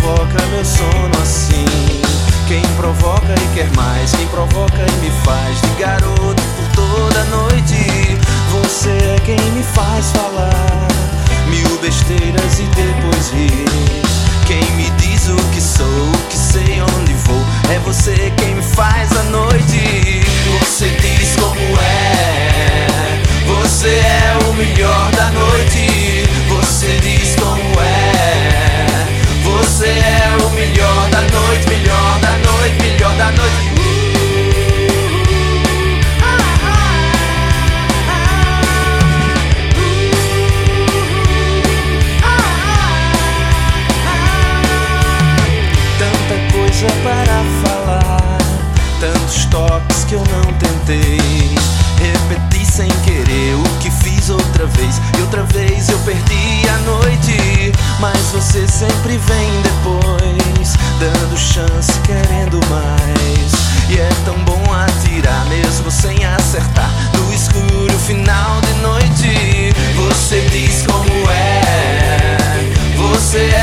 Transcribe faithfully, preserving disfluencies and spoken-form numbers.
provoca meu sono assim? Quem provoca e quer mais, quem provoca e me faz de garoto por toda noite. Você é quem me faz falar mil besteiras e depois rir. Quem me diz o que sou, o que sei, onde vou. É você quem me faz a noite. Você diz como é, você é o melhor da noite. Você diz como é, você é o melhor da noite. Melhor da noite, melhor da noite. Para falar, tantos toques que eu não tentei. Repeti sem querer o que fiz outra vez, e outra vez eu perdi a noite. Mas você sempre vem depois, dando chance, querendo mais. E é tão bom atirar mesmo sem acertar, no escuro final de noite. Você diz como é, você